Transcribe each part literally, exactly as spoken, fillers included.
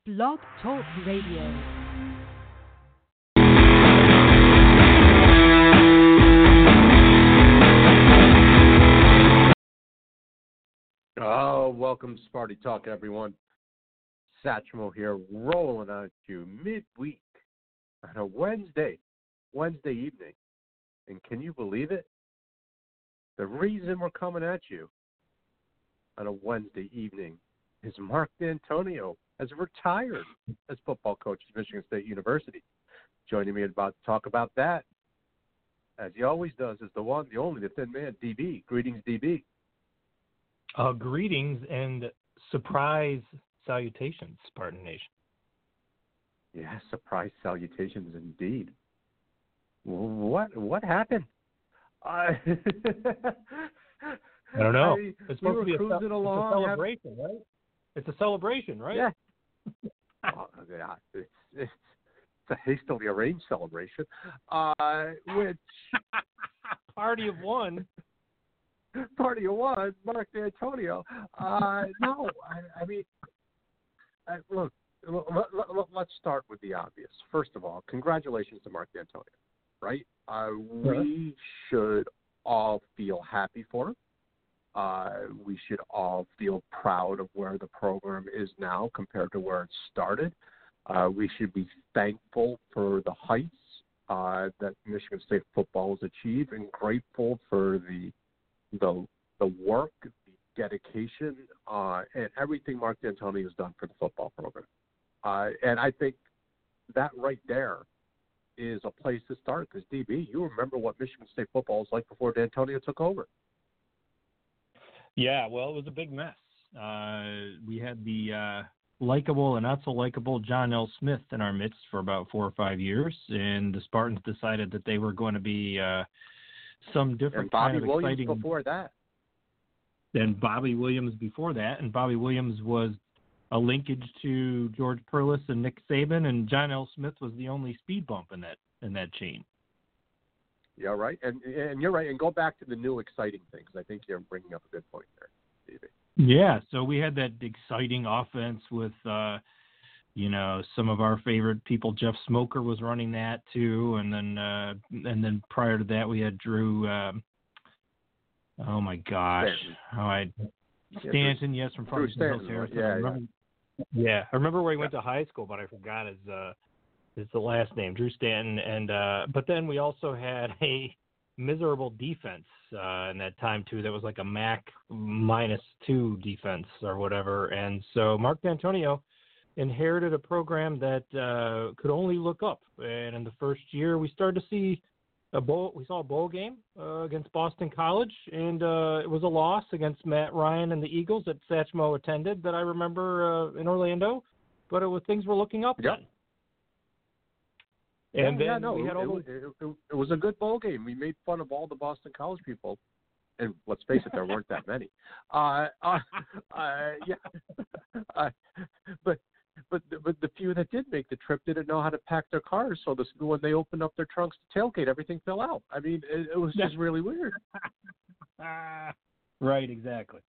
Blog Talk Radio. Oh, welcome to Sparty Talk, everyone. Satchmo here, rolling on you midweek on a Wednesday, Wednesday evening. And can you believe it? The reason we're coming at you on a Wednesday evening is Mark D'Antonio has retired as football coach at Michigan State University. Joining me about to talk about that, as he always does, is the one, the only, the thin man, D B. Greetings, D B. Uh, greetings and surprise salutations, Spartan Nation. Yeah, surprise salutations indeed. What what happened? Uh, I don't know. I, it's we supposed to be a, cruising it's along, a celebration, have... right? It's a celebration, right? Yeah. oh, yeah it's, it's, it's a hastily arranged celebration, uh, which... Party of one. Party of one, Mark D'Antonio. Uh, no, I, I mean, I, look, let, let, let's start with the obvious. First of all, congratulations to Mark D'Antonio, right? Uh, we should all feel happy for him. Uh, we should all feel proud of where the program is now compared to where it started. Uh, we should be thankful for the heights uh, that Michigan State football has achieved, and grateful for the the the work, the dedication, uh, and everything Mark D'Antonio has done for the football program. Uh, and I think that right there is a place to start, because, D B, you remember what Michigan State football was like before D'Antonio took over. Yeah, well, it was a big mess. Uh, we had the uh, likable and not so likable John L. Smith in our midst for about four or five years, and the Spartans decided that they were going to be uh, some different and Bobby kind of Williams exciting. Before that. Then Bobby Williams before that, and Bobby Williams was a linkage to George Perlis and Nick Saban, and John L. Smith was the only speed bump in that in that chain. Yeah, right. And and you're right. And go back to the new exciting things. I think you're bringing up a good point there, David. Yeah, so we had that exciting offense with, uh, you know, some of our favorite people. Jeff Smoker was running that too, and then uh, and then prior to that we had Drew. Um, oh my gosh, how I Stanton, yes, from Drew Farmington Stanton, Hills, right? Yeah, I remember, yeah. yeah, I remember where he went yeah. to high school, but I forgot his. Uh, is the last name, Drew Stanton, and uh, but then we also had a miserable defense uh, in that time too. That was like a M A C minus two defense or whatever, and so Mark D'Antonio inherited a program that uh, could only look up. And in the first year, we started to see a bowl. We saw a bowl game uh, against Boston College, and uh, it was a loss against Matt Ryan and the Eagles that Satchmo attended. That I remember uh, in Orlando, but it was things were looking up yep. then. And yeah, then yeah, no, we had it, all it, it, it was a good bowl game. We made fun of all the Boston College people, and let's face it, there weren't that many. Uh, uh, uh, yeah, uh, but but but the few that did make the trip didn't know how to pack their cars, so this, when they opened up their trunks to tailgate, everything fell out. I mean, it, it was just really weird. Right, exactly.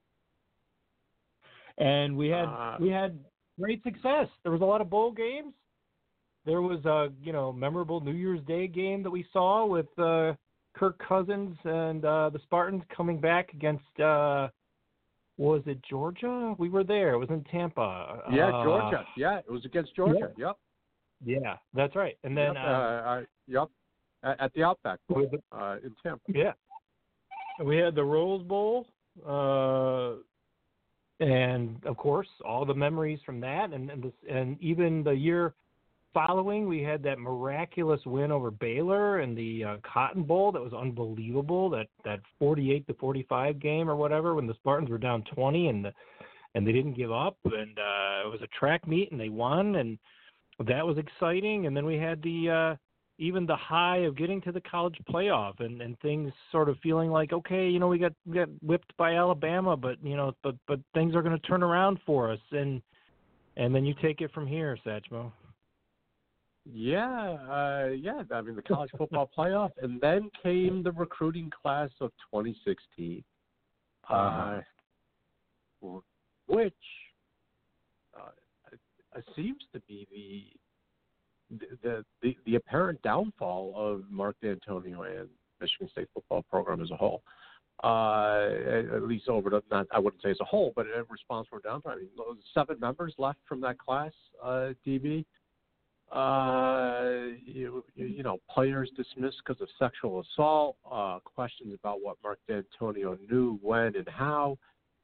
And we had uh, we had great success. There was a lot of bowl games. There was a you know memorable New Year's Day game that we saw with uh, Kirk Cousins and uh, the Spartans coming back against uh, was it Georgia? We were there. It was in Tampa. Yeah, uh, Georgia. Yeah, it was against Georgia. Yeah. Yep. Yeah, that's right. And then yep. uh, Uh, uh, yep. At, at the Outback Bowl it, uh, in Tampa. Yeah, we had the Rose Bowl. Uh, and of course, all the memories from that, and and, this, and even the year following, we had that miraculous win over Baylor in the uh, Cotton Bowl. That was unbelievable. That that forty-eight to forty-five game or whatever, when the Spartans were down twenty and the, and they didn't give up. And uh, it was a track meet, and they won, and that was exciting. And then we had the uh, even the high of getting to the college playoff, and, and things sort of feeling like, okay, you know, we got we got whipped by Alabama, but you know, but but things are going to turn around for us. And and then you take it from here, Satchmo. Yeah, uh, yeah. I mean, the college football playoff, and then came the recruiting class of twenty sixteen, uh, which uh, uh, seems to be the, the the the apparent downfall of Mark D'Antonio and Michigan State football program as a whole. Uh, at, at least over the, not I wouldn't say as a whole, but in response for downfall. I mean, those seven members left from that class, uh, D B. Uh, you, you know, players dismissed because of sexual assault, uh, questions about what Mark D'Antonio knew, when, and how.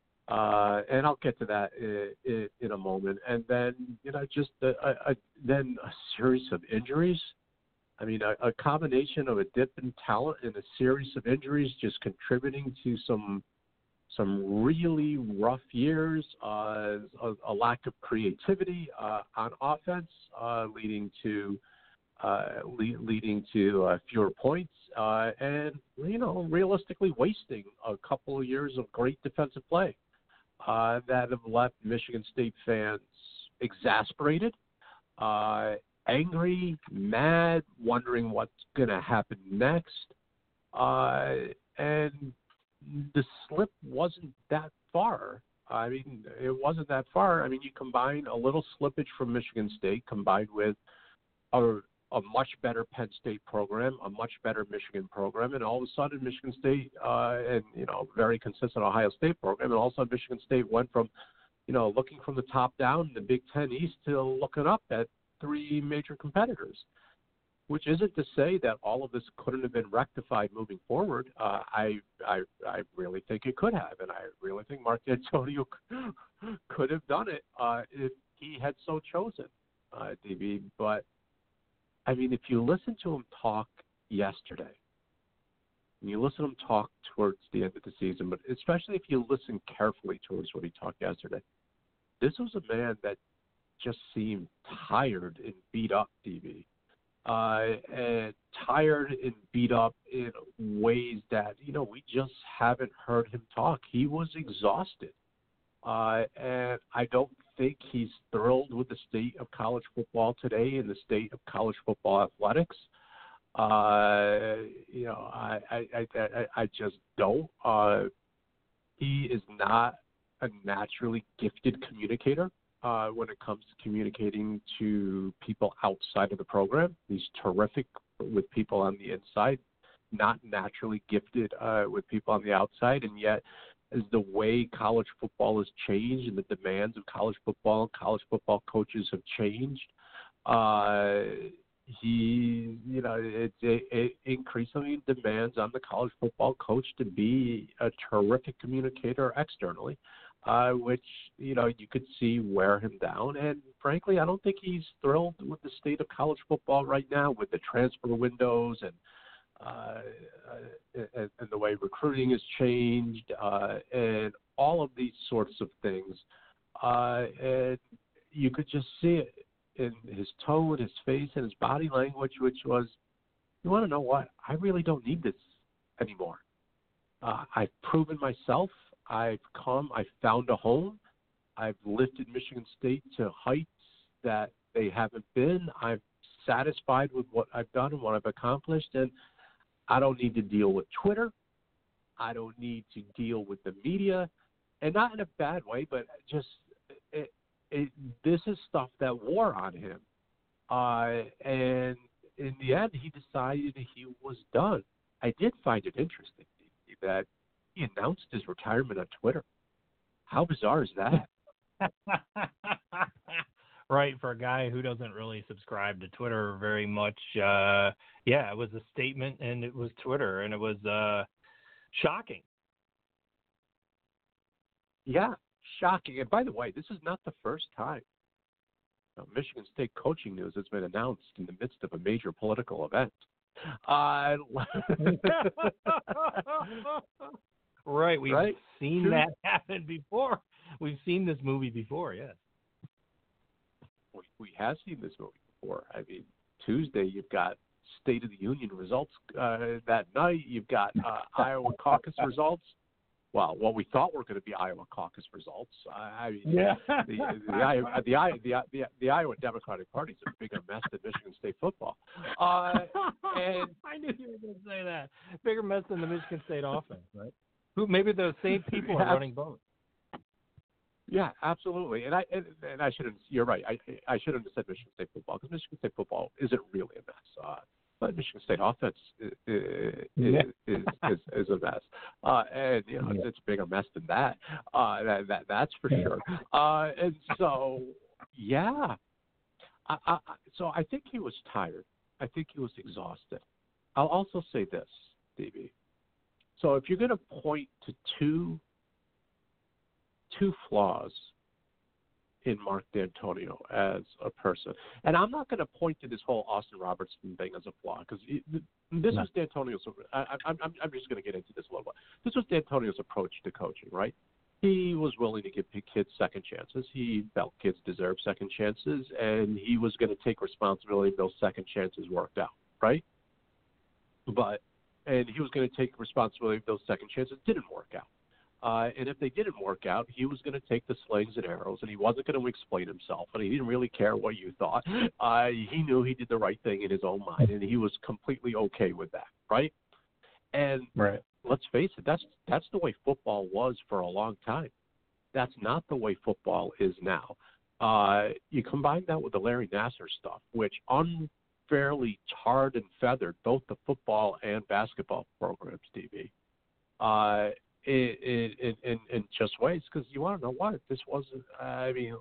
Uh, and I'll get to that in, in, in a moment. And then, you know, just a, a, a, then a series of injuries. I mean, a, a combination of a dip in talent and a series of injuries just contributing to some some really rough years, uh, a, a lack of creativity uh, on offense, uh, leading to uh, le- leading to uh, fewer points, uh, and you know, realistically wasting a couple of years of great defensive play uh, that have left Michigan State fans exasperated, uh, angry, mad, wondering what's going to happen next, uh, and the slip wasn't that far. I mean, it wasn't that far. I mean, you combine a little slippage from Michigan State combined with a, a much better Penn State program, a much better Michigan program, and all of a sudden Michigan State uh, and, you know, very consistent Ohio State program, and all of a sudden Michigan State went from, you know, looking from the top down in the Big Ten East to looking up at three major competitors. Which isn't to say that all of this couldn't have been rectified moving forward. Uh, I, I I really think it could have, and I really think Mark D'Antonio could have done it uh, if he had so chosen, uh, D B. But, I mean, if you listen to him talk yesterday, and you listen to him talk towards the end of the season, but especially if you listen carefully towards what he talked yesterday, this was a man that just seemed tired and beat up, D B. Uh, and tired and beat up in ways that, you know, we just haven't heard him talk. He was exhausted. Uh, and I don't think he's thrilled with the state of college football today and the state of college football athletics. Uh, you know, I, I, I, I, I just don't. Uh, he is not a naturally gifted communicator. Uh, when it comes to communicating to people outside of the program. He's terrific with people on the inside, not naturally gifted uh, with people on the outside, and yet as the way college football has changed and the demands of college football and college football coaches have changed, uh, he, you know, it, it, it increasingly demands on the college football coach to be a terrific communicator externally. Uh, which, you know, you could see wear him down. And frankly, I don't think he's thrilled with the state of college football right now with the transfer windows and uh, and, and the way recruiting has changed uh, and all of these sorts of things. Uh, and you could just see it in his tone, his face, and his body language, which was, you want to know what? I really don't need this anymore. Uh, I've proven myself. I've come, I've found a home. I've lifted Michigan State to heights that they haven't been. I'm satisfied with what I've done and what I've accomplished, and I don't need to deal with Twitter. I don't need to deal with the media, and not in a bad way, but just it, it, this is stuff that wore on him. Uh, and in the end, he decided he was done. I did find it interesting that he announced his retirement on Twitter. How bizarre is that? Right, for a guy who doesn't really subscribe to Twitter very much. Uh, yeah, it was a statement, and it was Twitter, and it was uh, shocking. Yeah, shocking. And by the way, this is not the first time uh, Michigan State coaching news has been announced in the midst of a major political event. Uh, Right, we've right? seen True. that happen before. We've seen this movie before, yes. We, we have seen this movie before. I mean, Tuesday you've got State of the Union results uh, that night. You've got uh, Iowa caucus results. Well, what we thought were going to be Iowa caucus results. Uh, I mean, yeah. the, the, the, the, the, the, the Iowa Democratic Party is a bigger mess than Michigan State football. Uh, and I knew you were going to say that. Bigger mess than the Michigan State offense, right? Who maybe the same people are running both. Yeah, absolutely. And I and, and I shouldn't. You're right. I I shouldn't have said Michigan State football because Michigan State football isn't really a mess. Uh, but Michigan State offense is Yeah. is, is, is, is a mess, uh, and you know Yeah. it's, it's a bigger mess than that. Uh, that, that that's for Yeah. sure. Uh, and so yeah, I, I, I- so I think he was tired. I think he was exhausted. I'll also say this, D B. So if you're going to point to two two flaws in Mark D'Antonio as a person, and I'm not going to point to this whole Austin Robertson thing as a flaw because this No. was D'Antonio's. I, I'm I'm I'm just going to get into this a little bit. This was D'Antonio's approach to coaching, right? He was willing to give kids second chances. He felt kids deserve second chances, and he was going to take responsibility if those second chances worked out, right? But and he was going to take responsibility if those second chances didn't work out. Uh, and if they didn't work out, he was going to take the slings and arrows, and he wasn't going to explain himself, and he didn't really care what you thought. Uh, he knew he did the right thing in his own mind, and he was completely okay with that, right? And Right. let's face it, that's that's the way football was for a long time. That's not the way football is now. Uh, you combine that with the Larry Nassar stuff, which unfairly tarred and feathered both the football and basketball programs, D B. Uh, in, in, in, in just ways, because you want to know what? This wasn't, I mean,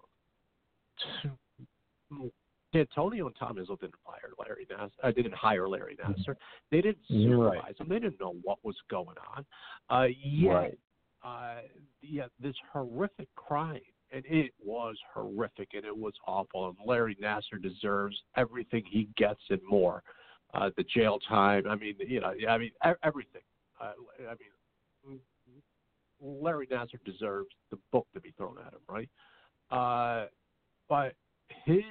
D'Antonio and Tom Izzo didn't hire Larry Nassar. Uh, didn't hire Larry Nassar. They didn't supervise Right. him. They didn't know what was going on. Uh, yet, Right. uh, yet this horrific crime, and it was horrific, and it was awful. And Larry Nassar deserves everything he gets and more. Uh, the jail time. I mean, you know, I mean e- everything. Uh, I mean, Larry Nassar deserves the book to be thrown at him, right? Uh, but his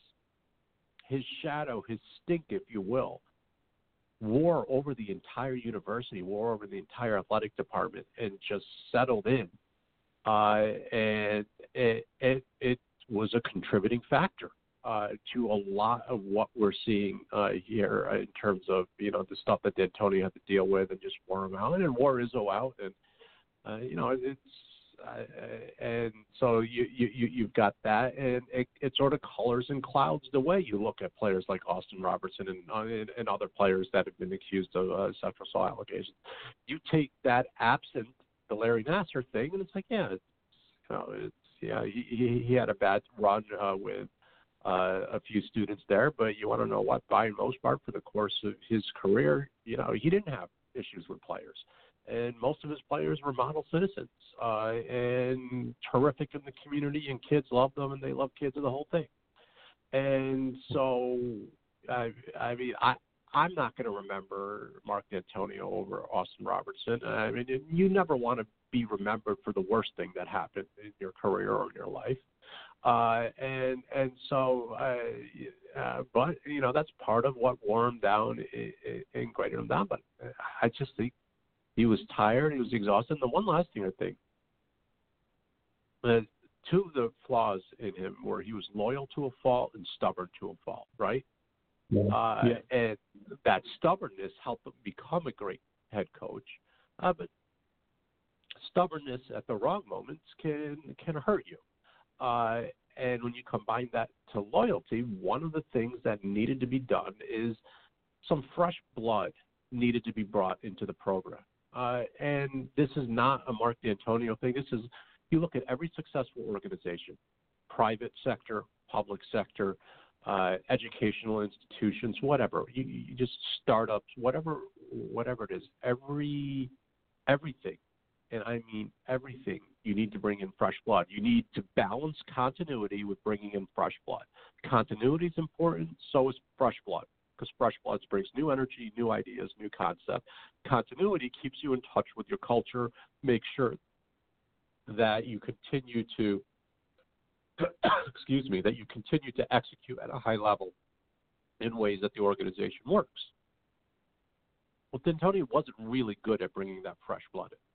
his shadow, his stink, if you will, wore over the entire university, wore over the entire athletic department, and just settled in. Uh, and it, it it was a contributing factor uh, to a lot of what we're seeing uh, here in terms of you know the stuff that D'Antonio had to deal with, and just wore him out, and wore Izzo out, and uh, you know it's. Uh, and so you, you, you've got that, and it, it sort of colors and clouds the way you look at players like Austin Robertson and, uh, and, and other players that have been accused of uh, sexual assault allegations. You take that absent the Larry Nassar thing, and it's like, yeah, it's, you know, it's yeah, he, he, he had a bad run uh, with uh, a few students there, but you want to know what? By most part, for the course of his career, you know, he didn't have issues with players. And most of his players were model citizens uh, and terrific in the community, and kids loved them, and they loved kids and the whole thing. And so, I, I mean, I, I'm not going to remember Mark D'Antonio over Austin Robertson. I mean, you never want to be remembered for the worst thing that happened in your career or in your life. Uh, and and so, uh, uh, but, you know, that's part of what wore him down and graded him down. But I just think he was tired. He was exhausted. And the one last thing I think, uh, two of the flaws in him were he was loyal to a fault and stubborn to a fault, right? Yeah. Uh, yeah. And that stubbornness helped him become a great head coach. Uh, but stubbornness at the wrong moments can can hurt you. Uh, and when you combine that to loyalty, one of the things that needed to be done is some fresh blood needed to be brought into the program. Uh, and this is not a Mark D'Antonio thing. This is, you look at every successful organization, private sector, public sector, uh, educational institutions, whatever, you, you just startups, whatever, whatever it is, every, everything, and I mean everything, you need to bring in fresh blood. You need to balance continuity with bringing in fresh blood. Continuity is important, so is fresh blood, because fresh blood brings new energy, new ideas, new concept. Continuity keeps you in touch with your culture, makes sure that you continue to, excuse me, that you continue to execute at a high level in ways that the organization works. Well, D'Antonio wasn't really good at bringing that fresh blood in.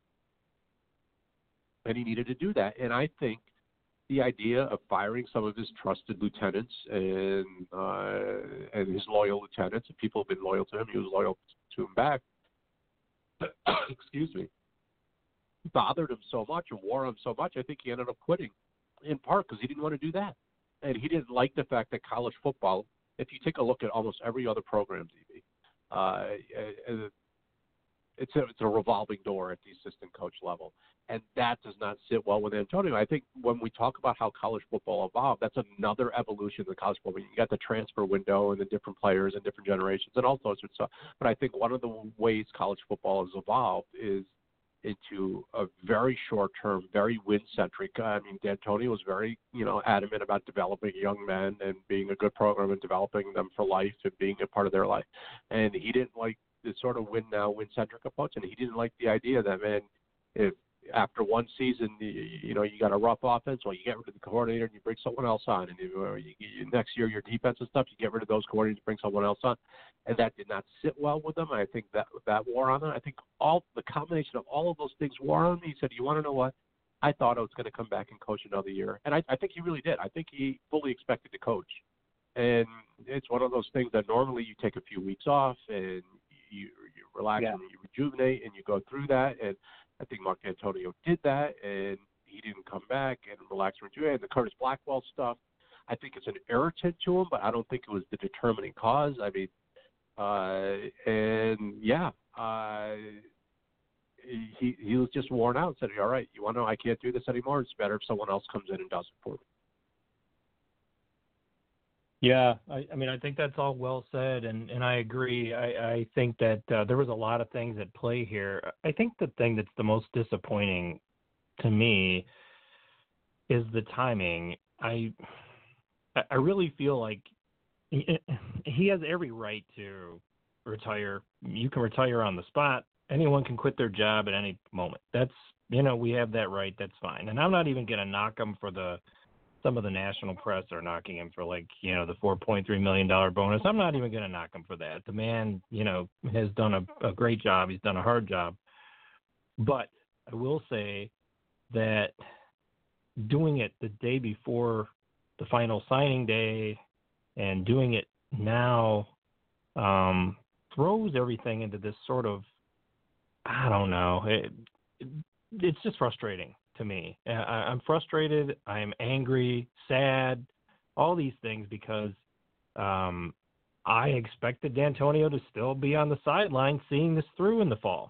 And he needed to do that. And I think the idea of firing some of his trusted lieutenants and uh, and his loyal lieutenants, and people have been loyal to him, he was loyal to him back, excuse me, bothered him so much and wore him so much, I think he ended up quitting in part because he didn't want to do that. And he didn't like the fact that college football, if you take a look at almost every other program, D B, uh, it's a, it's a revolving door at the assistant coach level. And that does not sit well with Antonio. I think when we talk about how college football evolved, that's another evolution of the college football. You got the transfer window and the different players and different generations and all sorts of stuff. But I think one of the ways college football has evolved is into a very short-term, very win-centric. I mean, D'Antonio was very, you know, adamant about developing young men and being a good program and developing them for life and being a part of their life. And he didn't like the sort of win-now, win-centric approach, and he didn't like the idea that, man, if after one season, you, you know, you got a rough offense, well, you get rid of the coordinator and you bring someone else on. And you, you, you, next year, your defensive stuff, you get rid of those coordinators and bring someone else on. And that did not sit well with him. I think that that wore on him. I think all the combination of all of those things wore on him. He said, you want to know what? I thought I was going to come back and coach another year. And I, I think he really did. I think he fully expected to coach. And it's one of those things that normally you take a few weeks off and you, you relax yeah. and you rejuvenate and you go through that. And I think Mark D'Antonio did that, and he didn't come back and relax and rejuvenate. And the Curtis Blackwell stuff, I think it's an irritant to him, but I don't think it was the determining cause. I mean, uh, and yeah, uh, he he was just worn out and said, all right, you want to know I can't do this anymore? It's better if someone else comes in and does it for me. Yeah, I, I mean, I think that's all well said, and, and I agree. I, I think that uh, there was a lot of things at play here. I think the thing that's the most disappointing to me is the timing. I I really feel like he, he has every right to retire. You can retire on the spot. Anyone can quit their job at any moment. That's, you know, we have that right. That's fine. And I'm not even going to knock him for the some of the national press are knocking him for, like, you know, the four point three million dollars bonus. I'm not even going to knock him for that. The man, you know, has done a, a great job. He's done a hard job. But I will say that doing it the day before the final signing day and doing it now um, throws everything into this sort of, I don't know, it, it, it's just frustrating to me. I, I'm frustrated. I'm angry, sad, all these things because um, I expected D'Antonio to still be on the sideline seeing this through in the fall.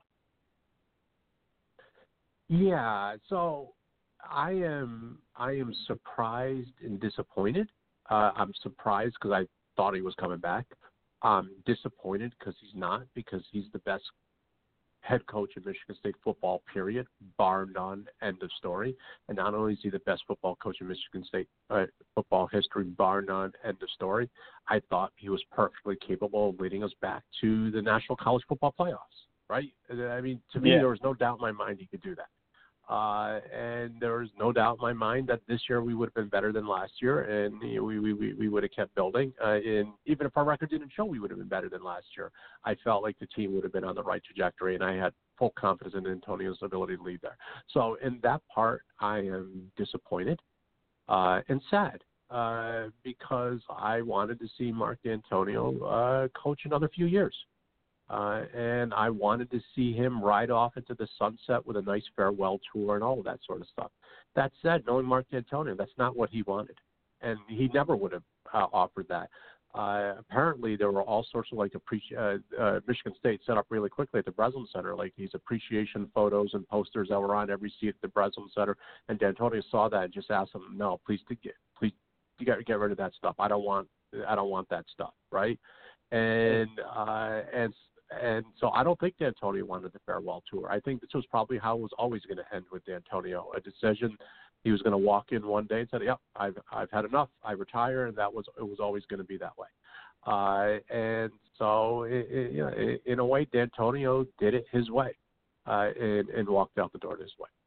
Yeah, so I am I am surprised and disappointed. Uh, I'm surprised because I thought he was coming back. I'm disappointed because he's not, because he's the best head coach in Michigan State football, period, bar none, end of story. And not only is he the best football coach in Michigan State uh, football history, bar none, end of story, I thought he was perfectly capable of leading us back to the National College Football Playoffs, right? I mean, to me, yeah. there was no doubt in my mind he could do that. Uh, and there was no doubt in my mind that this year we would have been better than last year, and you know, we, we, we, we would have kept building. Uh, and even if our record didn't show we would have been better than last year, I felt like the team would have been on the right trajectory, and I had full confidence in Antonio's ability to lead there. So in that part, I am disappointed uh, and sad uh, because I wanted to see Mark D'Antonio uh, coach another few years. Uh, and I wanted to see him ride off into the sunset with a nice farewell tour and all of that sort of stuff. That said, knowing Mark D'Antonio, that's not what he wanted. And he never would have uh, offered that. Uh, apparently, there were all sorts of, like, appreci- uh, uh, Michigan State set up really quickly at the Breslin Center, like these appreciation photos and posters that were on every seat at the Breslin Center. And D'Antonio saw that and just asked him, no, please, to get, please get, get rid of that stuff. I don't want, I don't want that stuff, right? And uh, and And so I don't think D'Antonio wanted the farewell tour. I think this was probably how it was always going to end with D'Antonio, a decision. He was going to walk in one day and say, yep, I've, I've had enough. I retire, and that was it was always going to be that way. Uh, and so, it, it, you know, it, in a way, D'Antonio did it his way uh, and, and walked out the door his way.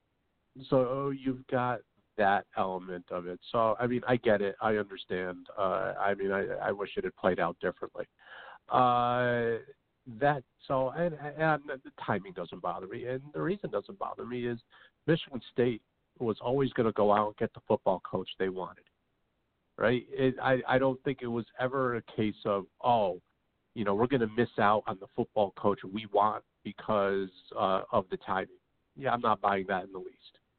So you've got that element of it. So, I mean, I get it. I understand. Uh, I mean, I, I wish it had played out differently. Uh, That so and, and the timing doesn't bother me, and the reason it doesn't bother me is Michigan State was always going to go out and get the football coach they wanted, right? It, I I don't think it was ever a case of oh, you know, we're going to miss out on the football coach we want because uh, of the timing. Yeah, I'm not buying that in the least.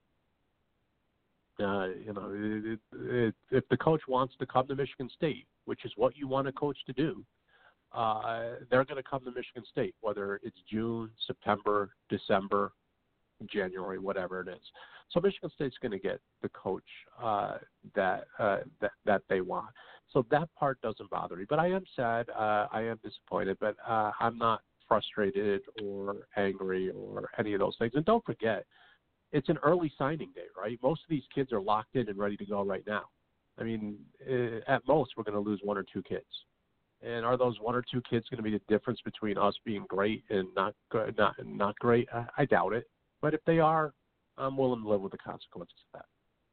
Uh, you know, it, it, if the coach wants to come to Michigan State, which is what you want a coach to do, uh, they're going to come to Michigan State, whether it's June, September, December, January, whatever it is. So Michigan State's going to get the coach uh, that, uh, that that they want. So that part doesn't bother me. But I am sad. Uh, I am disappointed. But uh, I'm not frustrated or angry or any of those things. And don't forget, it's an early signing day, right? Most of these kids are locked in and ready to go right now. I mean, at most, we're going to lose one or two kids. And are those one or two kids going to be the difference between us being great and not not not great? I, I doubt it. But if they are, I'm willing to live with the consequences of that.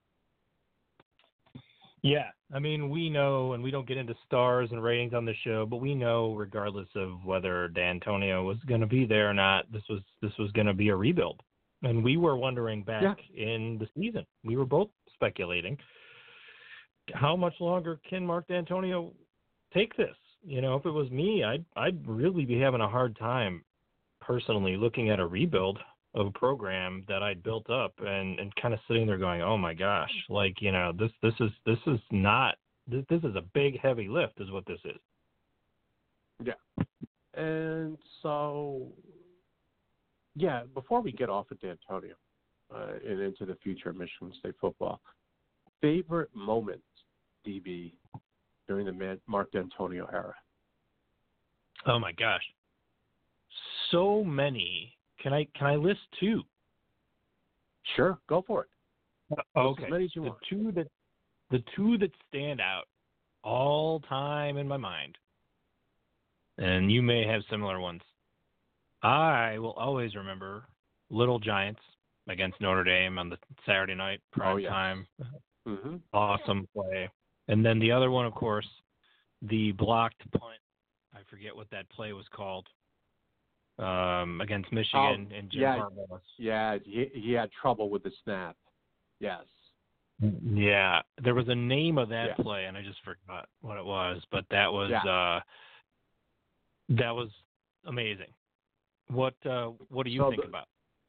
Yeah, I mean, we know, and we don't get into stars and ratings on the show, but we know, regardless of whether D'Antonio was going to be there or not, this was this was going to be a rebuild. And we were wondering back yeah. in the season, we were both speculating, how much longer can Mark D'Antonio take this? You know, if it was me, I'd I'd really be having a hard time personally looking at a rebuild of a program that I'd built up and, and kind of sitting there going, oh my gosh, like, you know, this this is this is not this, this is a big heavy lift is what this is. Yeah. And so yeah, before we get off of D'Antonio uh, and into the future of Michigan State football, favorite moments, D B, during the Mark D'Antonio era? Oh my gosh, so many. Can I can I list two? Sure, go for it. Okay, as many as you the want. two that the two that stand out all time in my mind, and you may have similar ones. I will always remember Little Giants against Notre Dame on the Saturday night prime oh, yes. time. Mm-hmm. Awesome play. And then the other one, of course, the blocked punt. I forget what that play was called. Um, against Michigan oh, and Jim yeah, Harbaugh. Yeah, he, he had trouble with the snap. Yes. Yeah, there was a name of that yeah. play, and I just forgot what it was. But that was yeah. uh, that was amazing. What uh, what do you so think the, about?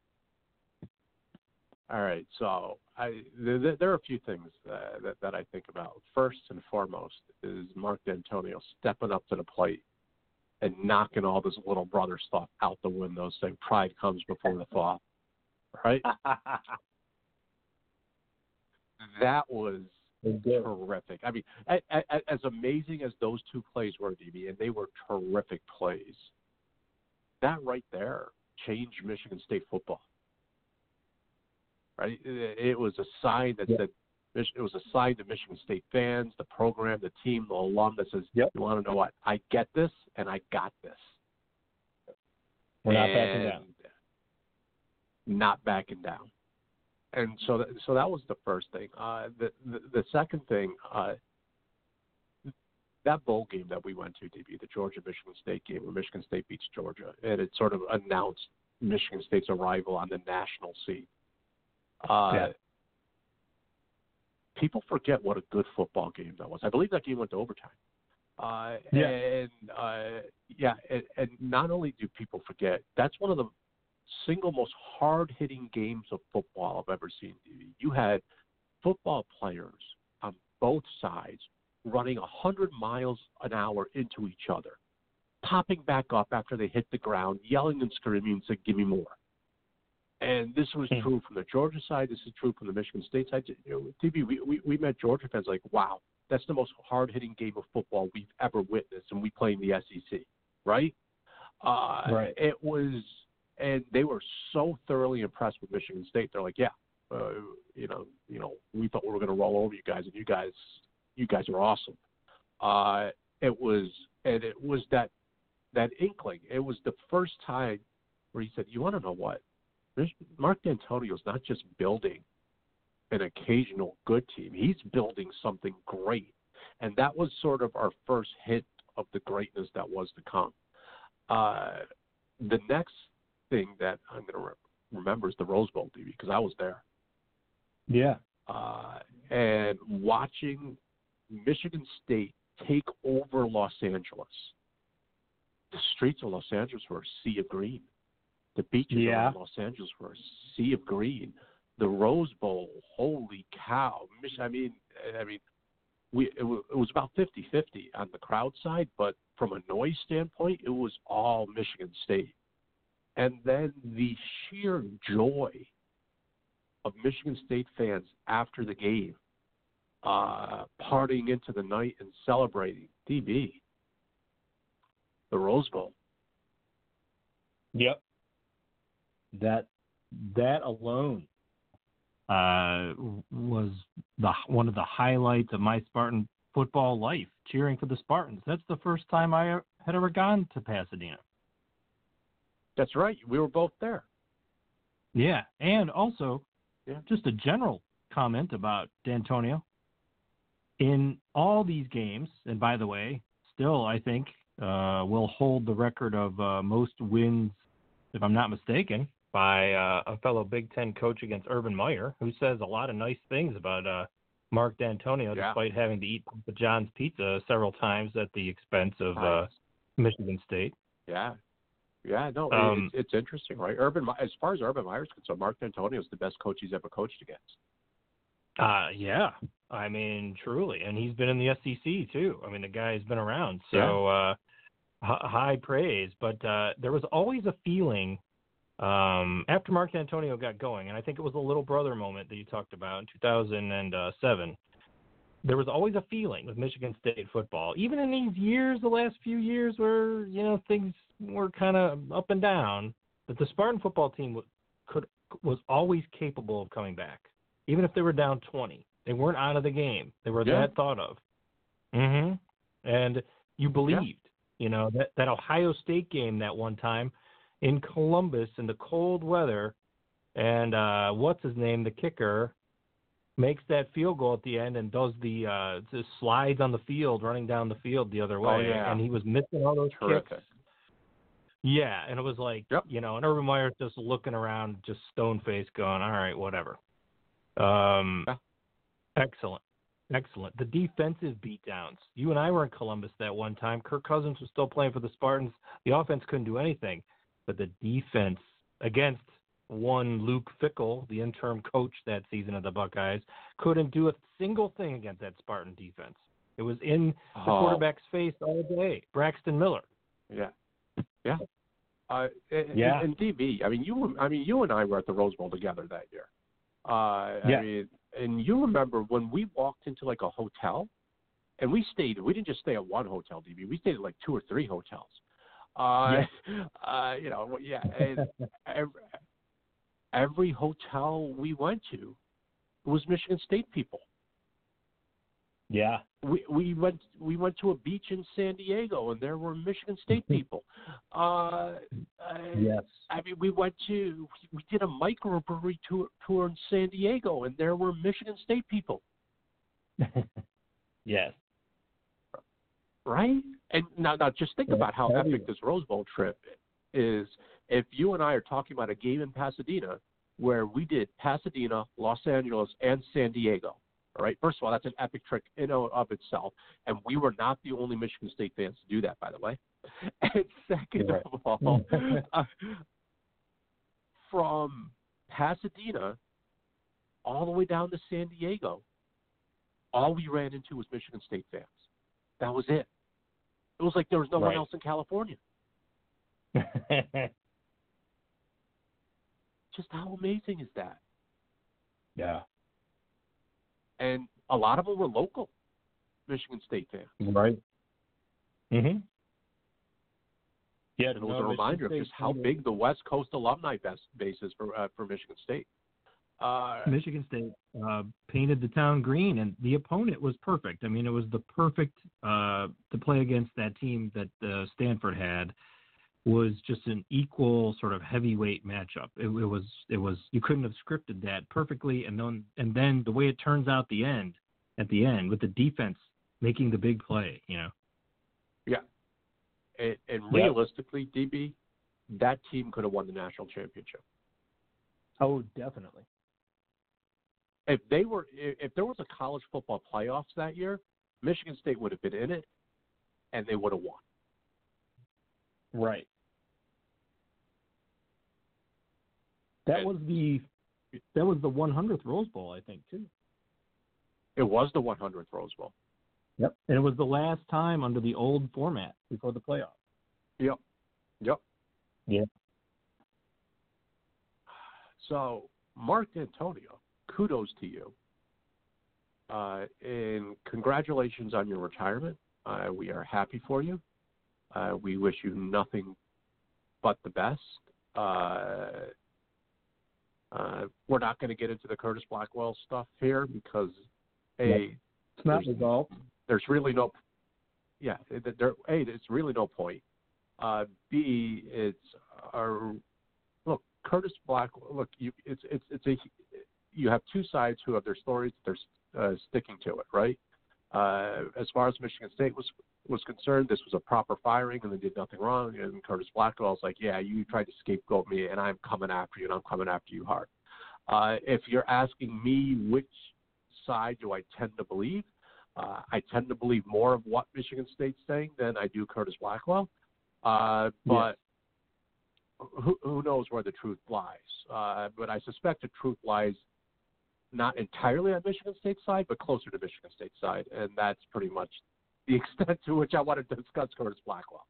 All right, so I th- there are a few things uh, that that I think about. First and foremost is Mark D'Antonio stepping up to the plate and knocking all this little brother stuff out the window, saying pride comes before the fall. Right? That was terrific. I mean, a, a, as amazing as those two plays were, D B, and they were terrific plays, that right there changed Michigan State football. Right? It, it was a sign that said, it was a sign to Michigan State fans, the program, the team, the alum that says, yep. you want to know what? I get this, and I got this. We're not and backing down. Not backing down. And so that, so that was the first thing. Uh, the, the the second thing, uh, that bowl game that we went to, D B, the Georgia-Michigan State game where Michigan State beats Georgia, and it sort of announced Michigan State's arrival on the national scene. Uh, yeah. People forget what a good football game that was. I believe that game went to overtime. Uh, yeah. And, uh, yeah, and, and not only do people forget, that's one of the single most hard-hitting games of football I've ever seen. You had football players on both sides running one hundred miles an hour into each other, popping back up after they hit the ground, yelling and screaming and saying, give me more. And this was hmm. true from the Georgia side. This is true from the Michigan State side. You know, T B, we, we, we met Georgia fans like, wow, that's the most hard-hitting game of football we've ever witnessed, and we play in the S E C, right? Uh, right. It was – and they were so thoroughly impressed with Michigan State. They're like, yeah, uh, you know, you know, we thought we were going to roll over you guys, and you guys, you guys are awesome. Uh, it was, and it was that that inkling. It was the first time where he said, you want to know what? Mark D'Antonio is not just building an occasional good team. He's building something great. And that was sort of our first hint of the greatness that was to come. Uh, the next thing that I'm going to re- remember is the Rose Bowl, D B, because I was there. Yeah. Uh, and watching Michigan State take over Los Angeles. The streets of Los Angeles were a sea of green. The beaches Yeah. around Los Angeles were a sea of green. The Rose Bowl, holy cow! Mich- I mean, I mean, we it, w- it was about fifty-fifty on the crowd side, but from a noise standpoint, it was all Michigan State. And then the sheer joy of Michigan State fans after the game, uh, partying into the night and celebrating. D B, the Rose Bowl. Yep. That that alone uh, was the one of the highlights of my Spartan football life, cheering for the Spartans. That's the first time I had ever gone to Pasadena. That's right. We were both there. Yeah, and also, Yeah. just a general comment about D'Antonio. In all these games, and by the way, still I think uh, will hold the record of uh, most wins, if I'm not mistaken, by uh, a fellow Big Ten coach against Urban Meyer, who says a lot of nice things about uh, Mark D'Antonio, Yeah. despite having to eat Papa John's pizza several times at the expense of uh, Nice. Michigan State. Yeah. Yeah, no, Um, it's, it's interesting, right? Urban, Me- as far as Urban Meyer's concerned, Mark D'Antonio is the best coach he's ever coached against. Uh, yeah, I mean, truly, and he's been in the S E C too. I mean, the guy's been around, so uh, h- high praise. But uh, there was always a feeling um, after Mark D'Antonio got going, and I think it was the little brother moment that you talked about in two thousand seven. There was always a feeling with Michigan State football, even in these years, the last few years, where you know things were kind of up and down, that the Spartan football team w- could was always capable of coming back. Even if they were down twenty, they weren't out of the game. They were Yeah. that thought of. Mm-hmm. And you believed, Yeah. you know, that, that Ohio State game that one time in Columbus in the cold weather, and uh, what's his name, the kicker, makes that field goal at the end and does the uh, just slides on the field, running down the field the other way. Oh, yeah. And he was missing all those Terrific. kicks. Yeah, and it was like, Yep. you know, and Urban Meyer's just looking around, just stone-faced going, all right, whatever. Um, Yeah. Excellent. Excellent. The defensive beatdowns. You and I were in Columbus that one time. Kirk Cousins was still playing for the Spartans. The offense couldn't do anything. But the defense against one Luke Fickell, the interim coach that season of the Buckeyes, couldn't do a single thing against that Spartan defense. It was in the Oh. quarterback's face all day. Braxton Miller. Yeah. Yeah. Uh, and, Yeah. and D B, I mean, you, I mean, you and I were at the Rose Bowl together that year. Uh, Yeah. I mean, and you remember when we walked into like a hotel, and we stayed. We didn't just stay at one hotel, D B. We stayed at like two or three hotels. Uh, uh, you know, yeah. And every, every hotel we went to was Michigan State people. Yeah. We we went we went to a beach in San Diego, and there were Michigan State people. Uh, Yes. I mean, we went to we did a microbrewery tour tour in San Diego, and there were Michigan State people. Yes. Right? And now, now just think Yeah, about how heavy. epic this Rose Bowl trip is. If you and I are talking about a game in Pasadena where we did Pasadena, Los Angeles, and San Diego. All right. First of all, that's an epic trip in and of itself, and we were not the only Michigan State fans to do that, by the way. And second Right. of all, uh, from Pasadena all the way down to San Diego, all we ran into was Michigan State fans. That was it. It was like there was no one Right. else in California. Just how amazing is that? Yeah. And a lot of them were local Michigan State fans. Right. Mhm. Yeah, And it was a reminder of just how big the West Coast alumni base base is for uh, for Michigan State. Uh, Michigan State uh, painted the town green, and the opponent was perfect. I mean, it was the perfect uh, to play against that team that uh, Stanford had. Was just an equal sort of heavyweight matchup. It, it was it was you couldn't have scripted that perfectly, and then and then the way it turns out the end at the end with the defense making the big play, you know. yeah, and, and Yeah. realistically, D B, that team could have won the national championship. Oh, definitely. If they were, if there was a college football playoffs that year, Michigan State would have been in it, and they would have won. Right. That and was the that was the one hundredth Rose Bowl, I think, too. it was the one hundredth Rose Bowl. Yep. And it was the last time under the old format before the playoffs. Yep. Yep. Yeah. So, Mark D'Antonio, kudos to you. Uh, and congratulations on your retirement. Uh, we are happy for you. Uh, we wish you nothing but the best. Uh, uh, we're not going to get into the Curtis Blackwell stuff here because, A, it's not there's, resolved. There's really no, yeah, there, A, there's really no point. Uh, B, it's, our, look, Curtis Blackwell, look, you, it's, it's, it's a, you have two sides who have their stories, they're uh, sticking to it, right? Uh, as far as Michigan State was was concerned, this was a proper firing and they did nothing wrong. And Curtis Blackwell's like, yeah, you tried to scapegoat me and I'm coming after you and I'm coming after you hard. Uh, if you're asking me which side do I tend to believe, uh, I tend to believe more of what Michigan State's saying than I do Curtis Blackwell. Uh, but yes. who, who knows where the truth lies? Uh, but I suspect the truth lies not entirely on Michigan State's side, but closer to Michigan State's side, and that's pretty much the extent to which I wanted to discuss Curtis Blackwell.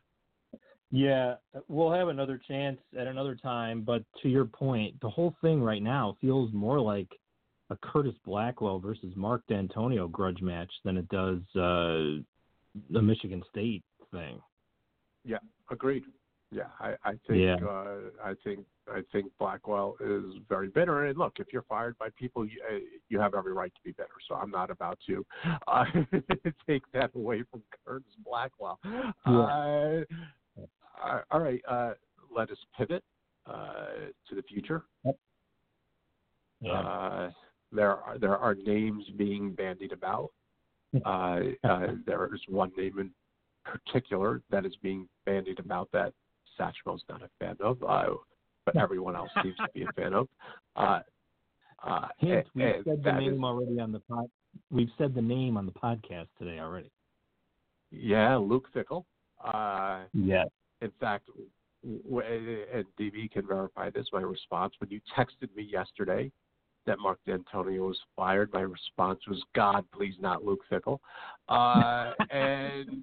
Yeah, we'll have another chance at another time, but to your point, the whole thing right now feels more like a Curtis Blackwell versus Mark D'Antonio grudge match than it does uh, the Michigan State thing. Yeah, agreed. Yeah, I, I think yeah. Uh, I think I think Blackwell is very bitter. And look, if you're fired by people, you, uh, you have every right to be bitter. So I'm not about to uh, take that away from Curtis Blackwell. Yeah. Uh, uh, all right, uh, let us pivot uh, to the future. Yep. Yeah. Uh, there are there are names being bandied about. Uh, uh, there is one name in particular that is being bandied about that Satchmo's not a fan of, uh, but everyone else seems to be a fan of. Uh, uh, Hint, we've and said the name is, already on the pod. We've said the name on the podcast today already. Yeah, Luke Fickell. Uh, yeah. In fact, w- and D B can verify this. My response when you texted me yesterday that Mark D'Antonio was fired, my response was, "God, please not Luke Fickell," uh, and.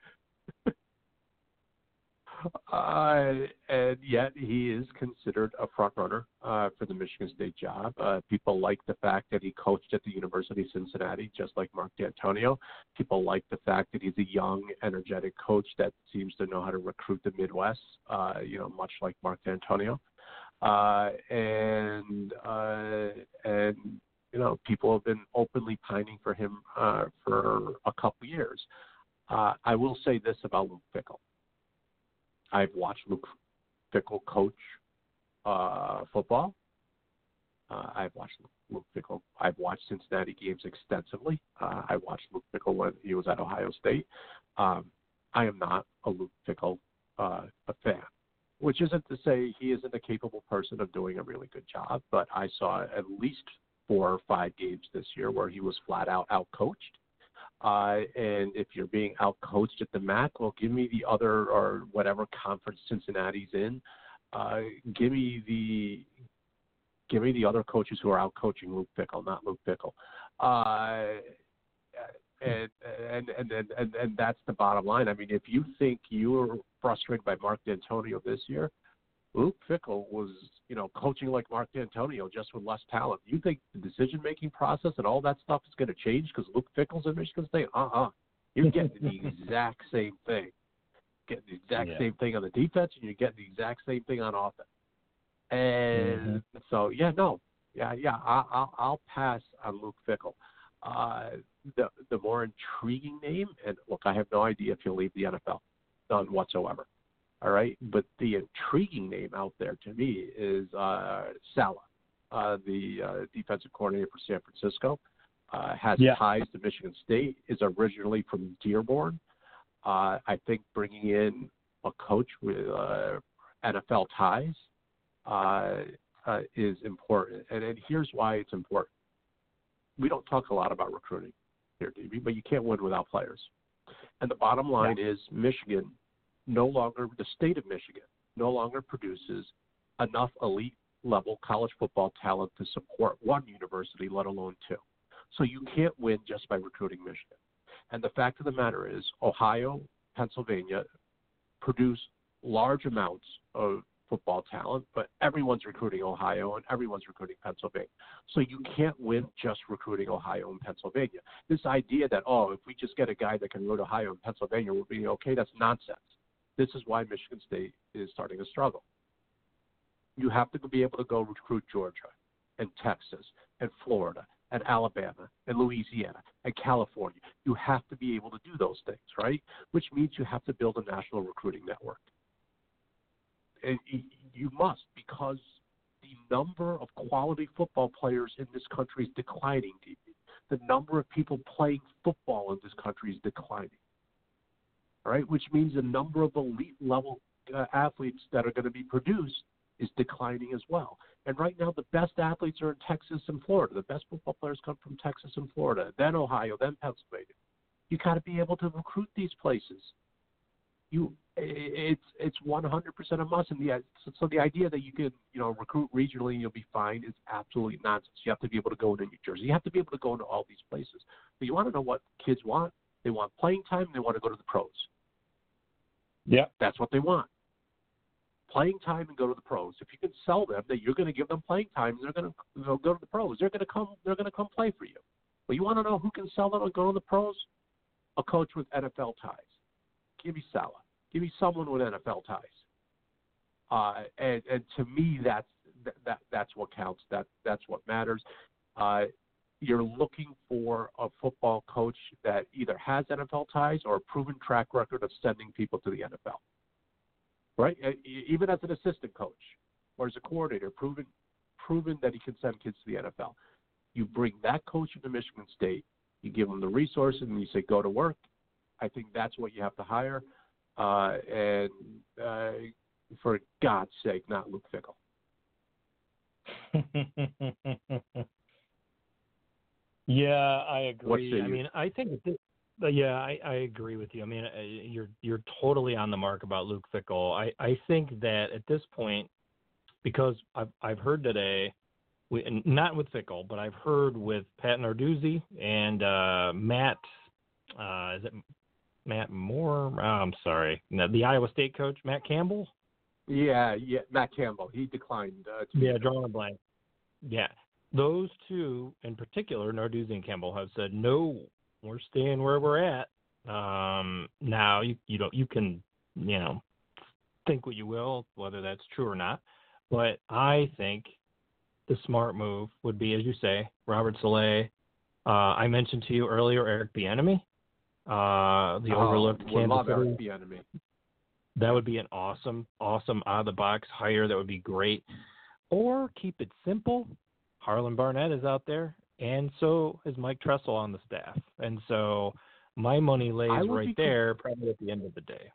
Uh, and yet he is considered a front runner uh, for the Michigan State job. Uh, people like the fact that he coached at the University of Cincinnati, just like Mark D'Antonio. People like the fact that he's a young, energetic coach that seems to know how to recruit the Midwest, uh, you know, much like Mark D'Antonio. Uh, and, uh, and, you know, people have been openly pining for him uh, for a couple years. Uh, I will say this about Luke Fickell. I've watched Luke Fickell coach uh, football. Uh, I've watched Luke Fickell. I've watched Cincinnati games extensively. Uh, I watched Luke Fickell when he was at Ohio State. Um, I am not a Luke Fickell uh, a fan, which isn't to say he isn't a capable person of doing a really good job, but I saw at least four or five games this year where he was flat out out-coached. Uh, and if you're being out-coached at the M A C, well, give me the other or whatever conference Cincinnati's in. Uh, give me the give me the other coaches who are out-coaching Luke Fickell, not Luke Fickell. Uh, and, and, and, and, and, and that's the bottom line. I mean, if you think you were frustrated by Mark D'Antonio this year, Luke Fickell was, you know, coaching like Mark D'Antonio, just with less talent. You think the decision-making process and all that stuff is going to change because Luke Fickell's in Michigan State? Uh-uh. You're getting the exact same thing. Getting the exact yeah. same thing on the defense, and you're getting the exact same thing on offense. And mm-hmm. so, yeah, no. Yeah, yeah, I, I'll, I'll pass on Luke Fickell. Uh, the, the more intriguing name, and look, I have no idea if he'll leave the N F L. None whatsoever. All right, but the intriguing name out there to me is uh, Saleh, uh, the uh, defensive coordinator for San Francisco. Uh, has yeah. ties to Michigan State. Is originally from Dearborn. Uh, I think bringing in a coach with uh, N F L ties uh, uh, is important, and, and here's why it's important. We don't talk a lot about recruiting here, D B, but you can't win without players. And the bottom line yeah. is Michigan. No longer, the state of Michigan no longer produces enough elite level college football talent to support one university, let alone two. So you can't win just by recruiting Michigan. And the fact of the matter is, Ohio, Pennsylvania produce large amounts of football talent, but everyone's recruiting Ohio and everyone's recruiting Pennsylvania. So you can't win just recruiting Ohio and Pennsylvania. This idea that, oh, if we just get a guy that can root Ohio and Pennsylvania, we'll be okay, that's nonsense. This is why Michigan State is starting to struggle. You have to be able to go recruit Georgia and Texas and Florida and Alabama and Louisiana and California. You have to be able to do those things, right? Which means you have to build a national recruiting network. And you must, because the number of quality football players in this country is declining, D B. The number of people playing football in this country is declining. All right, which means the number of elite level uh, athletes that are going to be produced is declining as well. And right now, the best athletes are in Texas and Florida. The best football players come from Texas and Florida, then Ohio, then Pennsylvania. You got to be able to recruit these places. You, it's it's one hundred percent a must. And the so the idea that you can you know recruit regionally and you'll be fine is absolutely nonsense. You have to be able to go into New Jersey. You have to be able to go into all these places. But you want to know what kids want? They want playing time. And they want to go to the pros. Yeah, that's what they want. Playing time and go to the pros. If you can sell them that you're going to give them playing time, and they're going to go to the pros. They're going to come. They're going to come play for you. But you want to know who can sell them and go to the pros? A coach with N F L ties. Give me Salah. Give me someone with N F L ties. Uh, and, and to me, that's that, that that's what counts. That that's what matters. Uh, you're looking for a football coach that either has N F L ties or a proven track record of sending people to the N F L. Right? Even as an assistant coach or as a coordinator, proven proven that he can send kids to the N F L. You bring that coach into Michigan State. You give them the resources, and you say, go to work. I think that's what you have to hire. Uh, and uh, for God's sake, not Luke Fickell. Yeah, I agree. I you? mean, I think, this, yeah, I, I agree with you. I mean, you're you're totally on the mark about Luke Fickell. I, I think that at this point, because I've I've heard today, we, not with Fickell, but I've heard with Pat Narduzzi and uh, Matt. Uh, is it Matt Moore? Oh, I'm sorry, no, the Iowa State coach, Matt Campbell. Yeah, yeah, Matt Campbell. He declined. Uh, yeah, drawing a blank. Yeah, those two in particular, Narduzzi and Campbell, have said no. We're staying where we're at. Um, now you you don't you can you know think what you will, whether that's true or not. But I think the smart move would be, as you say, Robert Saleh. Uh, I mentioned to you earlier, Eric Bieniemy, uh, the oh, overlooked Kansas love City. Eric Bieniemy. That would be an awesome, awesome out of the box hire. That would be great. Or keep it simple. Harlan Barnett is out there, and so is Mike Tressel on the staff. And so my money lays right there, com- probably at the end of the day.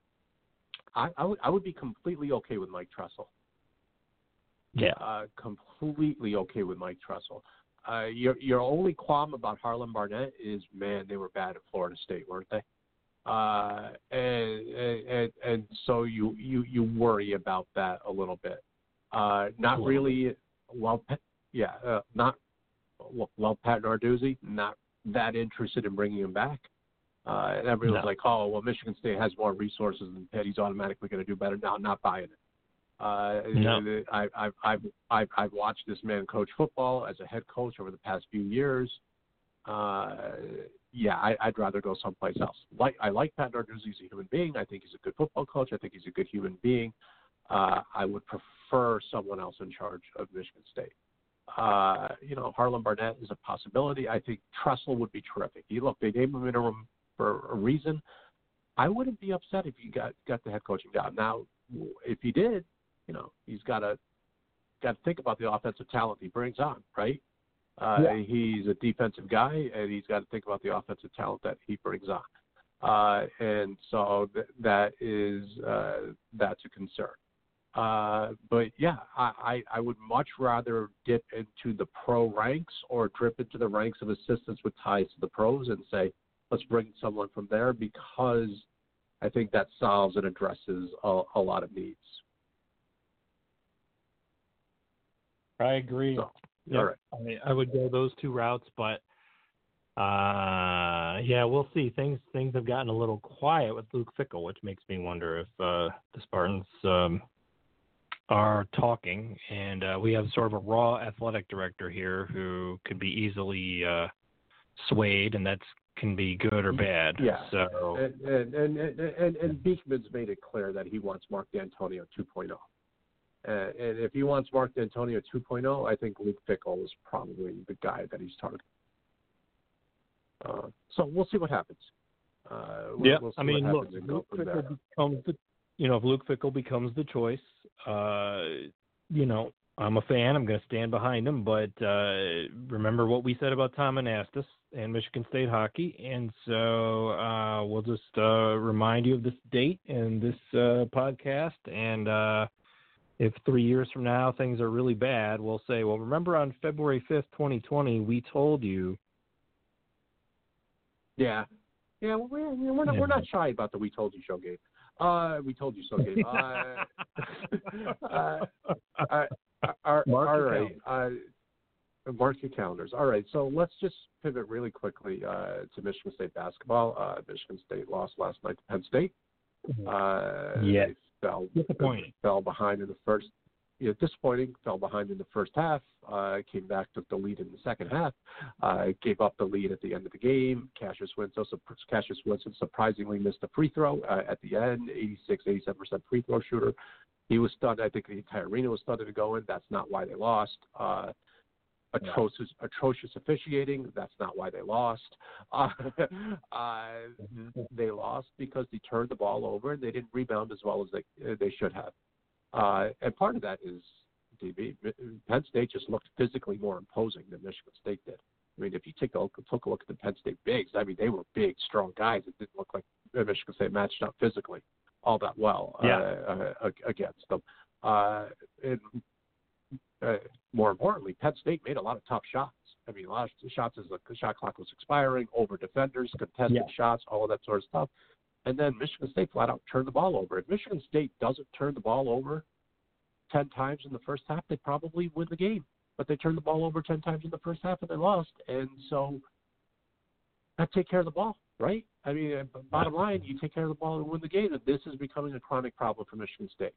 I, I would I would be completely okay with Mike Tressel. Yeah, uh, completely okay with Mike Tressel. Uh, your your only qualm about Harlan Barnett is, man, they were bad at Florida State, weren't they? Uh, and, and and so you, you you worry about that a little bit. Uh, not really. Well, yeah, uh, not well. Pat Narduzzi, not that interested in bringing him back. Uh, and everyone's no. like, oh, well, Michigan State has more resources than Pitt. He's automatically going to do better. No, not buying it. Uh, no. I, I've, I've, I've, I've watched this man coach football as a head coach over the past few years. Uh, yeah, I, I'd rather go someplace else. Like I like Pat Narduzzi as a human being. I think he's a good football coach. I think he's a good human being. Uh, I would prefer someone else in charge of Michigan State. Uh, you know, Harlan Barnett is a possibility. I think Tressel would be terrific. You look, they named him interim for a reason. I wouldn't be upset if he got, got the head coaching job. Now, if he did, you know, he's got to got to think about the offensive talent he brings on, right? Uh, yeah. He's a defensive guy, and he's got to think about the offensive talent that he brings on. Uh, and so th- that is uh, that's a concern. Uh, but yeah, I, I, I would much rather dip into the pro ranks or dip into the ranks of assistants with ties to the pros and say, let's bring someone from there, because I think that solves and addresses a, a lot of needs. I agree. So, yep. All right. I, I would go those two routes, but uh, yeah, we'll see. Things things have gotten a little quiet with Luke Fickell, which makes me wonder if uh, the Spartans um, are talking. And uh, we have sort of a raw athletic director here who could be easily uh, swayed, and that's can be good or bad. Yeah. So and and and and, and Beekman's made it clear that he wants Mark D'Antonio two point oh. Uh, and if he wants Mark D'Antonio two point oh, I think Luke Fickell is probably the guy that he's targeting. Uh, so we'll see what happens. Uh, we'll, yeah, we'll see I mean, what look, happens and go Luke from Fickell there. becomes the, you know, if Luke Fickell becomes the choice, uh, you know, I'm a fan. I'm going to stand behind him. But uh, remember what we said about Tom Anastas and Michigan State hockey, and so uh, we'll just uh, remind you of this date and this uh, podcast. And uh, if three years from now things are really bad, we'll say, well, remember on February fifth, twenty twenty, we told you. Yeah, yeah, well, we're, we're not Yeah. we're not shy about the "We Told You" show game. Uh, we told you so game. Uh, uh, uh, uh, Mark all your right, uh, mark your calendars. All right, so let's just pivot really quickly uh, to Michigan State basketball. Uh, Michigan State lost last night to Penn State. Uh, Yeah. They fell Disappointing. fell behind in the first. You know, disappointing. Fell behind in the first half. Uh, came back, took the lead in the second half. Uh, gave up the lead at the end of the game. Cassius Winston, Cassius Winston surprisingly missed a free throw uh, at the end. eighty-six, eighty-seven percent free throw shooter. He was stunned. I think the entire arena was stunned to go in. That's not why they lost. Uh, atrocious, atrocious officiating. That's not why they lost. Uh, uh, they lost because they turned the ball over and they didn't rebound as well as they they should have. Uh, and part of that is D B. Penn State just looked physically more imposing than Michigan State did. I mean, if you take a look, took a look at the Penn State bigs, I mean, they were big, strong guys. It didn't look like Michigan State matched up physically all that well uh, Yeah. uh, against them. Uh, and uh, more importantly, Penn State made a lot of tough shots. I mean, a lot of shots as the shot clock was expiring, over defenders, contested Yeah. shots, all of that sort of stuff. And then Michigan State flat out turned the ball over. If Michigan State doesn't turn the ball over ten times in the first half, they probably win the game. But they turned the ball over ten times in the first half and they lost. And so that take care of the ball, right? I mean, bottom line, you take care of the ball and win the game. And this is becoming a chronic problem for Michigan State.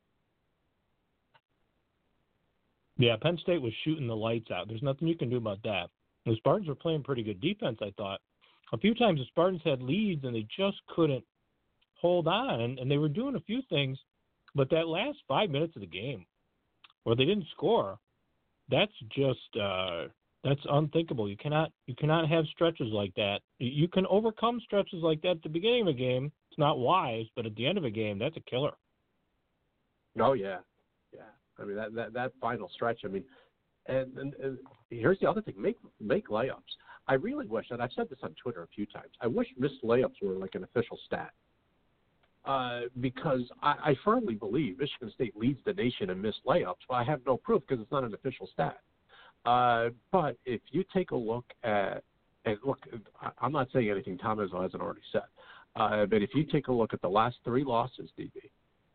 Yeah, Penn State was shooting the lights out. There's nothing you can do about that. The Spartans were playing pretty good defense, I thought. A few times the Spartans had leads and they just couldn't hold on, and, and they were doing a few things, but that last five minutes of the game where they didn't score, that's just uh, that's unthinkable. You cannot you cannot have stretches like that. You can overcome stretches like that at the beginning of a game. It's not wise, but at the end of a game, that's a killer. Oh yeah, yeah. I mean that that, that final stretch. I mean, and, and, and here's the other thing: make make layups. I really wish, and I've said this on Twitter a few times, I wish missed layups were like an official stat. Uh, because I, I firmly believe Michigan State leads the nation in missed layups. Well, I have no proof because it's not an official stat. Uh, but if you take a look at, and look, I'm not saying anything Tom Izzo hasn't already said, uh, but if you take a look at the last three losses, D B,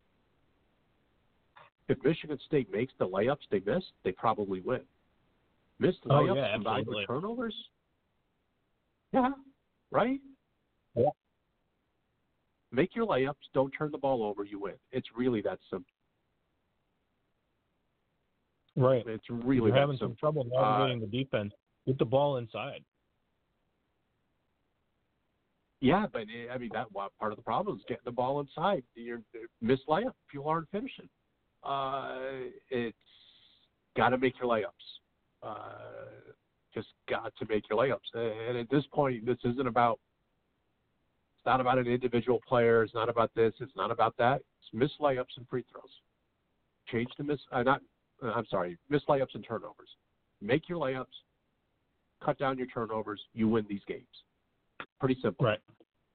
if Michigan State makes the layups they missed, they probably win. Missed Oh, layups yeah, combined absolutely. with turnovers? Yeah, right? Yeah. Make your layups, don't turn the ball over, you win. It's really that simple. Right. It's really You're that having simple. some trouble navigating uh, the defense. Get the ball inside. Yeah, but I mean that part of the problem is getting the ball inside. You're miss layup if you aren't finishing. Uh, it's got to make your layups. Uh, just got to make your layups. And at this point, this isn't about. It's not about an individual player. It's not about this. It's not about that. It's miss layups and free throws. Change to miss. Uh, not. Uh, I'm sorry. Miss layups and turnovers. Make your layups. Cut down your turnovers. You win these games. Pretty simple. Right.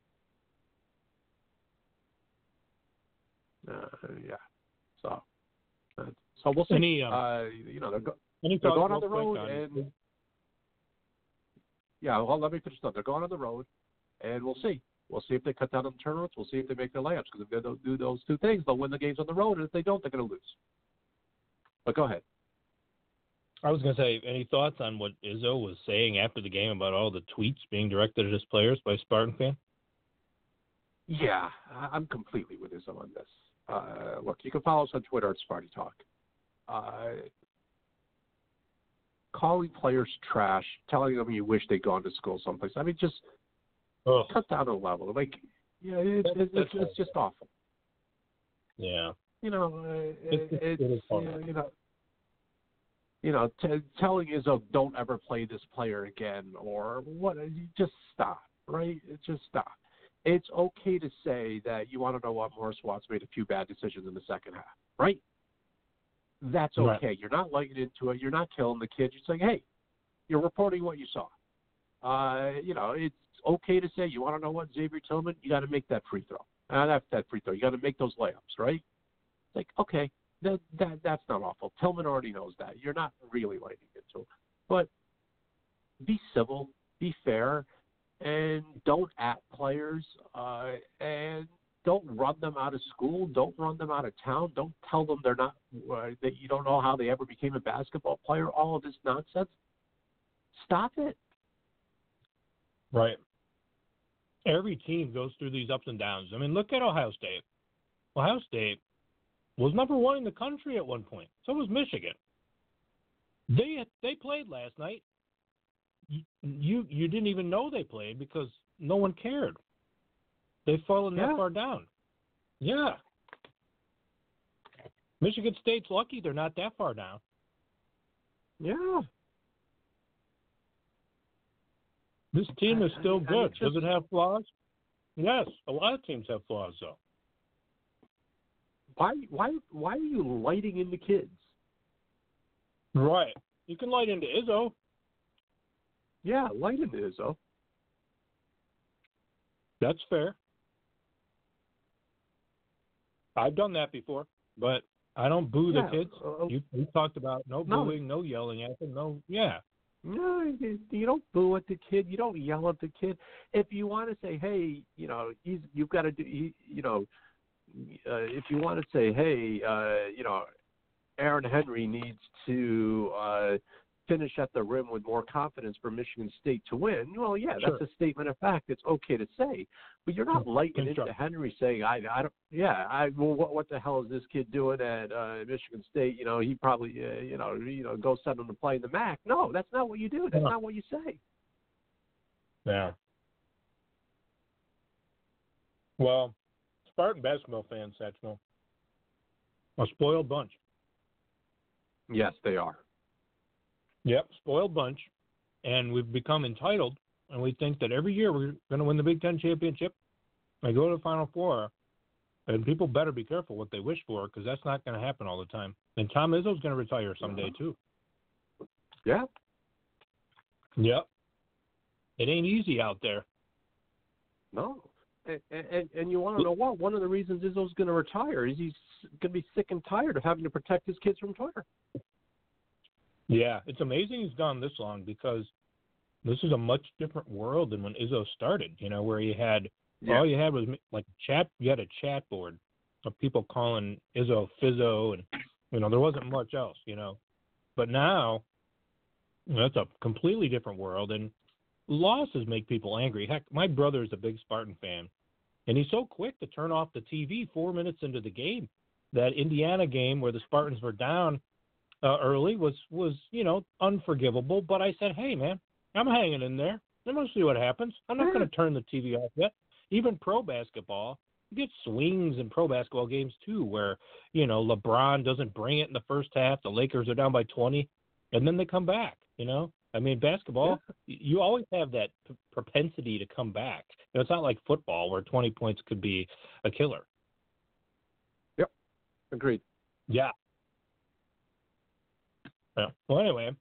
Uh, yeah. So. Uh, so we'll see. Any, uh, uh, you know, they're, go- any they're thoughts going on the real road, quick on- and yeah. Well, let me finish up. They're going on the road, and we'll see. We'll see if they cut down on the turnovers. We'll see if they make their layups. Because if they don't do those two things, they'll win the games on the road. And if they don't, they're going to lose. But go ahead. I was going to say, any thoughts on what Izzo was saying after the game about all the tweets being directed at his players by Spartan fan? Yeah, I'm completely with Izzo on this. Uh, look, you can follow us on Twitter at Sparty Talk. Uh, calling players trash, telling them you wish they'd gone to school someplace. I mean, just Ugh. cut down a level. Like, yeah, it, it, it, it's, it's just awful. Yeah. You know, uh, it, it's, it you know, you know, you know t- telling Izzo don't ever play this player again or what, you just stop, right? It just stop. It's okay to say that you want to know what Morris Watts made a few bad decisions in the second half, right? That's okay. Right. You're not lighting into it. You're not killing the kid. You're saying, hey, you're reporting what you saw. Uh, you know, it's okay to say you want to know what, Xavier Tillman, you got to make that free throw. Uh, that's that free throw. You got to make those layups, right? It's like, okay, that, that that's not awful. Tillman already knows that. You're not really lighting into it. But be civil, be fair, and don't at players, uh, and don't run them out of school. Don't run them out of town. Don't tell them they're not uh, that you don't know how they ever became a basketball player. All of this nonsense. Stop it. Right. Every team goes through these ups and downs. I mean, look at Ohio State. Ohio State was number one in the country at one point. So was Michigan. They they played last night. You you, you didn't even know they played because no one cared. They've fallen yeah. that far down. Yeah. Michigan State's lucky they're not that far down. Yeah. This team is still I, I, good. just, Does it have flaws? Yes. A lot of teams have flaws, though. Why why why are you lighting into kids? Right. You can light into Izzo. Yeah, light into Izzo. That's fair. I've done that before, but I don't boo yeah, the kids. Uh, you, you talked about no, no booing, no yelling at them, no, yeah. No, you don't boo at the kid. You don't yell at the kid. If you want to say, hey, you know, he's, you've got to do, he, you know, uh, if you want to say, hey, uh, you know, Aaron Henry needs to uh, finish at the rim with more confidence for Michigan State to win. Well, yeah, Sure. that's a statement of fact. It's okay to say, but you're not lighting into Henry saying, I, I don't, yeah, I, well, what, what the hell is this kid doing at uh, Michigan State? You know, he probably, uh, you know, you know, go send him to play in the M A C. No, that's not what you do. That's yeah. not what you say. Yeah. Well, Spartan basketball fans, Satchmo, a spoiled bunch. Yes, they are. Yep, spoiled bunch, and we've become entitled, and we think that every year we're going to win the Big Ten championship and go to the Final Four, and people better be careful what they wish for because that's not going to happen all the time. And Tom Izzo's going to retire someday, too. Yeah. Yep. It ain't easy out there. No. And, and, and you want to know what? One of the reasons Izzo's going to retire is he's going to be sick and tired of having to protect his kids from Twitter. Yeah, it's amazing he's gone this long because this is a much different world than when Izzo started, you know, where you had, yeah. all you had was like chat, you had a chat board of people calling Izzo Fizzo, and, you know, there wasn't much else, you know. But now, you know, it's a completely different world, and losses make people angry. Heck, my brother is a big Spartan fan, and he's so quick to turn off the T V four minutes into the game. That Indiana game where the Spartans were down uh, early was, was, you know, unforgivable. But I said, hey, man, I'm hanging in there. I'm going to see what happens. I'm not going to turn the T V off yet. Even pro basketball, you get swings in pro basketball games, too, where, you know, LeBron doesn't bring it in the first half. The Lakers are down by twenty, and then they come back, you know. I mean, basketball, yeah. you always have that p- propensity to come back. You know, it's not like football where twenty points could be a killer. Yep, agreed. Yeah. yeah. Well, anyway,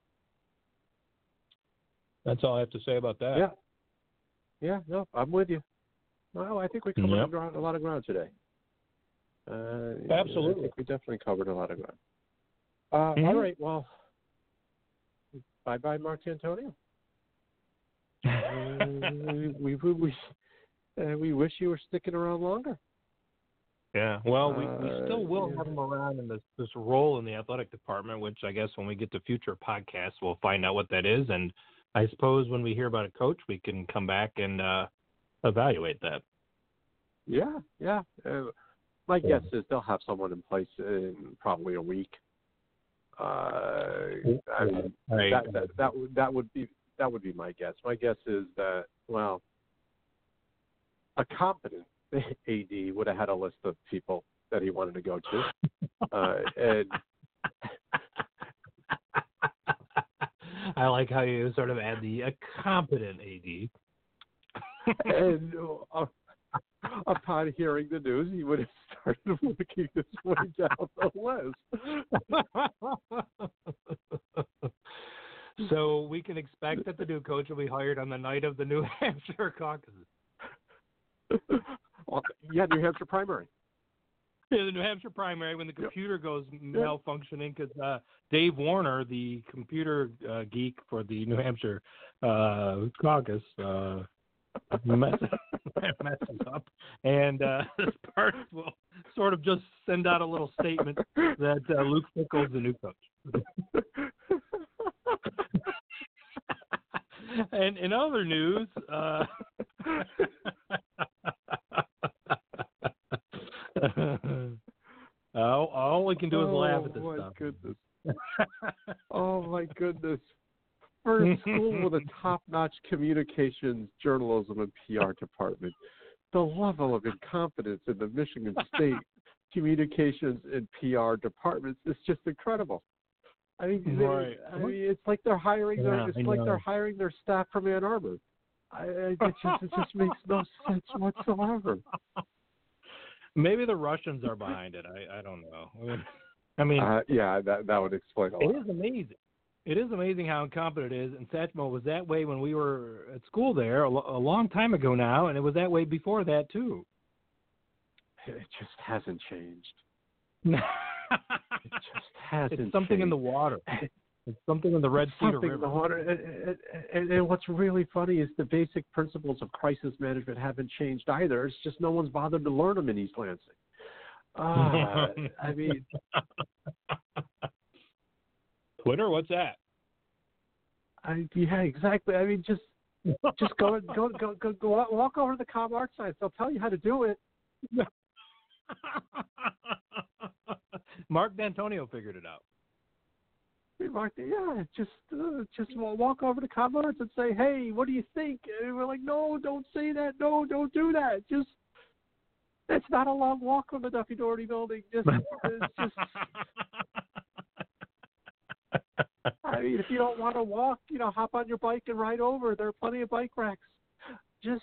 that's all I have to say about that. Yeah. Yeah, no, I'm with you. Well, I think we covered yep. a lot of ground today. Uh, Absolutely. I think we definitely covered a lot of ground. Uh, mm-hmm. All right, well, bye-bye, Mark Antonio. uh, we we we, uh, we wish you were sticking around longer. Yeah. Well, we, we still Uh, will yeah. have him around in this this role in the athletic department, which I guess when we get to future podcasts, we'll find out what that is. And I suppose when we hear about a coach, we can come back and uh, evaluate that. Yeah, yeah. Uh, my guess is they'll have someone in place in probably a week. Uh, I mean, I, that, that that would that would be that would be my guess. My guess is that, well, a competent A D would have had a list of people that he wanted to go to, uh, and I like how you sort of add the a competent A D. and uh, upon hearing the news, he would have started working his way down the list. So we can expect that the new coach will be hired on the night of the New Hampshire caucuses. Well, yeah, New Hampshire primary. Yeah, the New Hampshire primary, when the computer yep. goes malfunctioning, because uh, Dave Warner, the computer uh, geek for the New Hampshire uh, caucus, uh, messes, messes up, and uh, this part will sort of just send out a little statement that uh, Luke Fickell's the new coach. And in other news, uh, all, all we can do is oh, laugh at this my stuff. Goodness. Oh my goodness! For a school with a top-notch communications, journalism, and P R department, the level of incompetence in the Michigan State communications and P R departments is just incredible. I mean, right. they, I mean, it's like they're hiring their Yeah, it's I like know. they're hiring their staff from Ann Arbor. I, I, it just it just makes no sense whatsoever. Maybe the Russians are behind it. I, I don't know. I mean, I mean uh, yeah, that that would explain a lot. It is amazing. It is amazing how incompetent it is. And Satchmo was that way when we were at school there a, lo- a long time ago now, and it was that way before that too. It just hasn't changed. It just hasn't It's something changed. in the water. It's something in the Red Cedar something River. in the water. And, and, and what's really funny is the basic principles of crisis management haven't changed either. It's just no one's bothered to learn them in East Lansing. Uh, I mean, Twitter, what's that? I, yeah, exactly. I mean, just just go go go go go out, walk over to the Com Art sites. They'll tell you how to do it. Mark D'Antonio figured it out. Mark, yeah, just uh, just walk over to Com Arts and say, "Hey, what do you think?" And we're like, "No, don't say that. No, don't do that. Just it's not a long walk from the Duffy Doherty building. Just it's just." I mean, if you don't want to walk, you know, hop on your bike and ride over. There are plenty of bike racks. Just.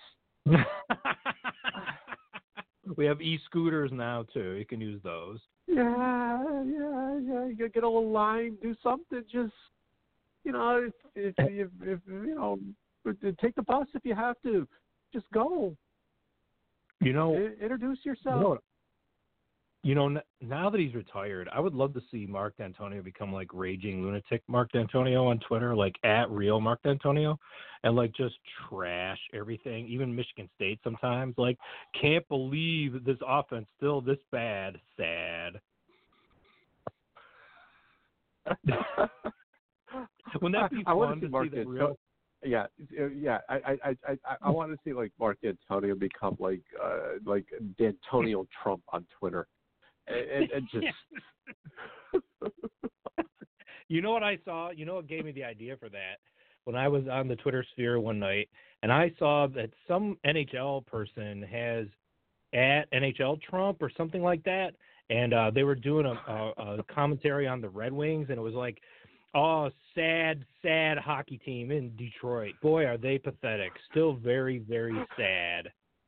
We have e-scooters now too. You can use those. Yeah, yeah, yeah. You gotta get a little line, do something. Just, you know, if if, if, if you know, take the bus if you have to. Just go. You know, I, introduce yourself. You know, you know, now that he's retired, I would love to see Mark D'Antonio become like raging lunatic Mark D'Antonio on Twitter, like at real Mark D'Antonio, and like just trash everything, even Michigan State sometimes. Like, can't believe this offense still this bad. Sad. Wouldn't that be I, I fun see to Mark see the D'Antonio. real? Yeah, yeah. I, I, I, I want to see like Mark D'Antonio become like, uh, like D'Antonio Trump on Twitter, and, and just. You know what I saw? You know what gave me the idea for that? When I was on the Twitter sphere one night, and I saw that some N H L person has at N H L Trump or something like that, and uh, they were doing a, a, a commentary on the Red Wings, and it was like, oh, sad, sad hockey team in Detroit. Boy, are they pathetic. Still very, very sad.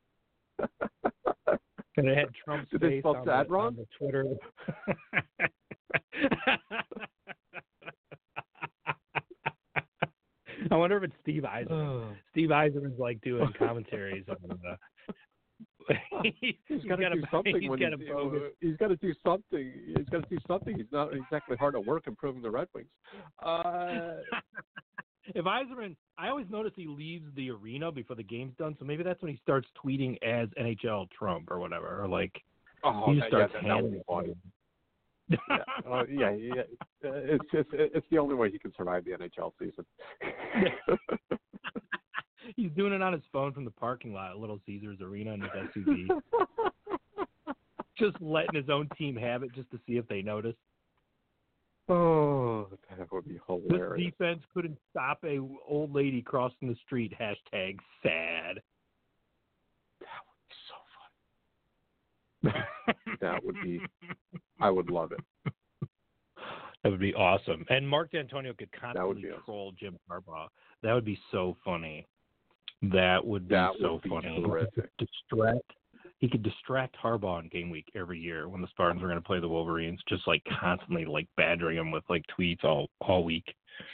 And it had Trump's Did they face spell on, sad the, wrong? on the Twitter. I wonder if it's Steve Eiserman. Oh. Steve Eiserman's like doing commentaries on the. he's, he's got to do something. He's got to he's got to do something. He's got to do something. He's not exactly hard at work improving the Red Wings. Uh, if Eiserman, I always notice he leaves the arena before the game's done, so maybe that's when he starts tweeting as N H L Trump or whatever, or like Oh, he that, starts yeah, that, that would be handing funny. yeah, uh, yeah, yeah. Uh, It's, it's it's the only way he can survive the N H L season. He's doing it on his phone from the parking lot at Little Caesars Arena in his S U V. Just letting his own team have it just to see if they notice. Oh, that would be This hilarious. defense couldn't stop a old lady crossing the street. Hashtag sad. That would be so funny. That would be, I would love it. That would be awesome. And Mark D'Antonio could That constantly would be awesome. troll Jim Harbaugh. That would be so funny. That would be That so would be funny. terrific. Distract. He could distract Harbaugh in game week every year when the Spartans are going to play the Wolverines, just like constantly like badgering him with like tweets all all week.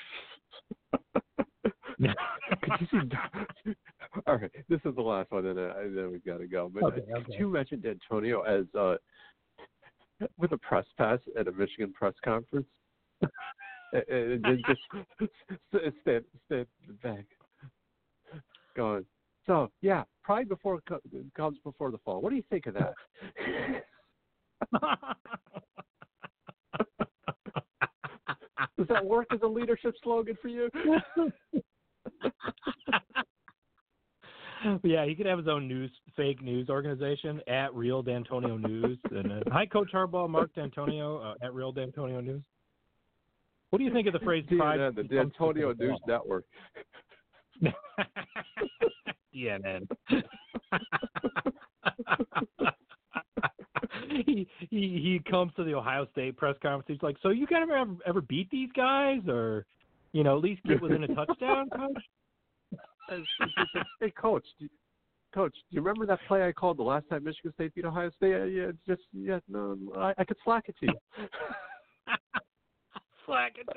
Could you see? All right, this is the last one, and then, and then we've got to go. But Okay, uh, okay. could you imagine D'Antonio as uh, with a press pass at a Michigan press conference, and, and then just stand stand back, going, so yeah, pride before co- comes before the fall. What do you think of that? Does that work as a leadership slogan for you? Yeah, he could have his own news, fake news organization at Real D'Antonio News. And uh, hi, Coach Harbaugh, Mark D'Antonio uh, at Real D'Antonio News. What do you think of the phrase D N "pride"? N, the D'Antonio News Network. D N N. he, he he comes to the Ohio State press conference. He's like, "So you guys ever ever beat these guys, or you know, at least get within a touchdown, Coach?" Hey, Coach, do, Coach, do you remember that play I called the last time Michigan State beat Ohio State? Yeah, yeah, just yeah, no, I, I could slack it to you. Slack it.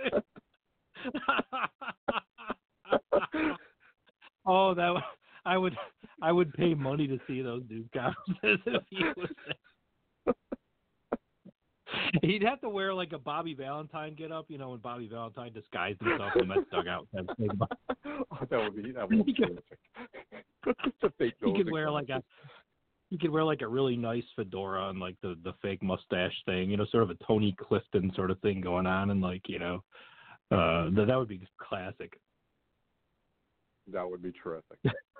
Oh, that I would I would pay money to see those news conferences if he was there. He'd have to wear like a Bobby Valentine get up, you know, when Bobby Valentine disguised himself in the Mets dugout. Oh, that would be that would be terrific. Just a fake He could nose wear like a he could wear like a really nice fedora and like the the fake mustache thing, you know, sort of a Tony Clifton sort of thing going on, and like you know, uh, that that would be classic. That would be terrific.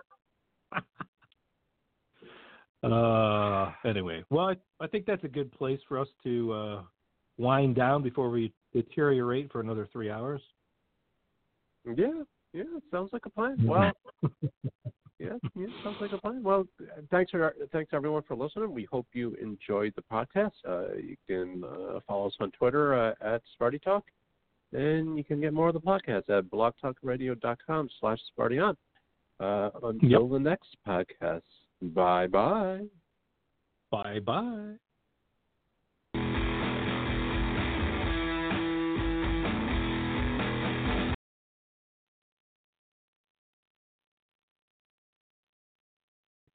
Uh, anyway, well, I, I think that's a good place for us to uh, wind down before we deteriorate for another three hours. Yeah, yeah, sounds like a plan. Well, yeah, yeah, sounds like a plan. Well, thanks for thanks everyone for listening. We hope you enjoyed the podcast. Uh, you can uh, follow us on Twitter uh, at Sparty Talk, and you can get more of the podcast at blogtalkradio.com slash Spartyon. Uh, until Yep. the next podcast. Bye bye. Bye bye.